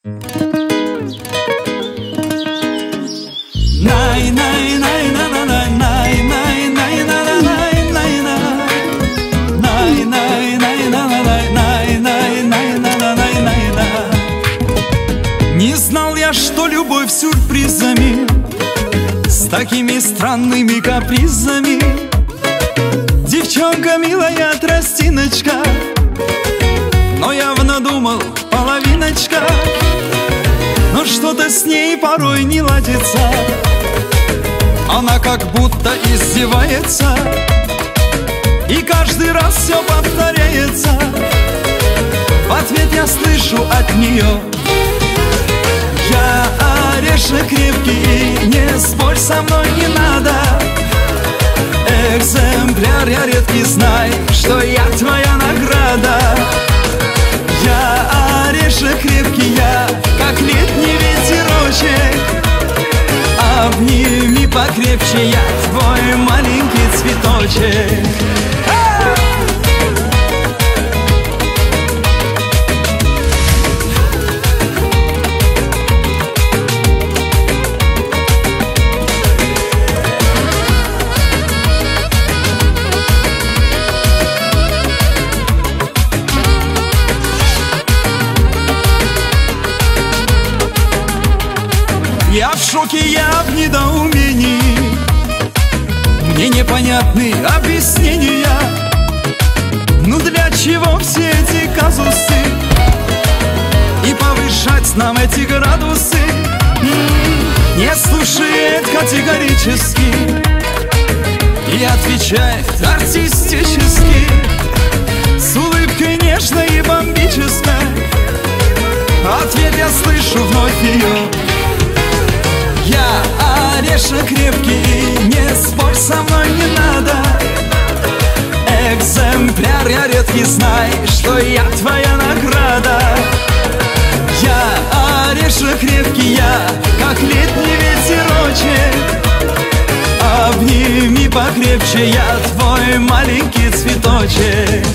Не знал я, что любовь сюрпризами, с такими странными капризами. Девчонка милая тростиночка, но явно думал половиночка. Но что-то с ней порой не ладится, она как будто издевается, и каждый раз все повторяется. В ответ я слышу от нее: я орешек крепкий, не спорь со мной, не надо. Экземпляр я редкий, знай, что я твоя награда. Я орешек крепкий, я как летний ветерочек. Обними покрепче, я твой маленький цветочек. Я в шоке, я в недоумении, мне непонятны объяснения. Ну для чего все эти казусы и повышать нам эти градусы? Не слушает категорически и отвечает артистически, с улыбкой нежной и бомбической. Ответ я слышу вновь ее: я орешек крепкий, не спорь со мной, не надо. Экземпляр я редкий, знай, что я твоя награда. Я орешек крепкий, я как летний ветерочек. Обними покрепче, я твой маленький цветочек.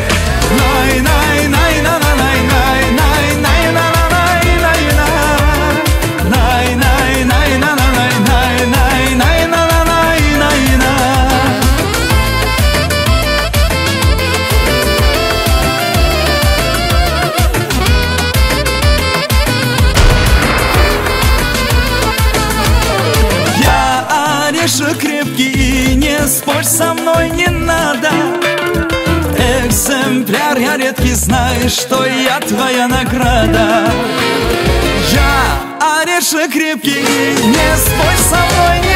Орешек крепкий, не спорь со мной, не надо. Экземпляр я редкий, знаешь, что я твоя награда. Я орешек крепкий, не спорь со мной, не надо.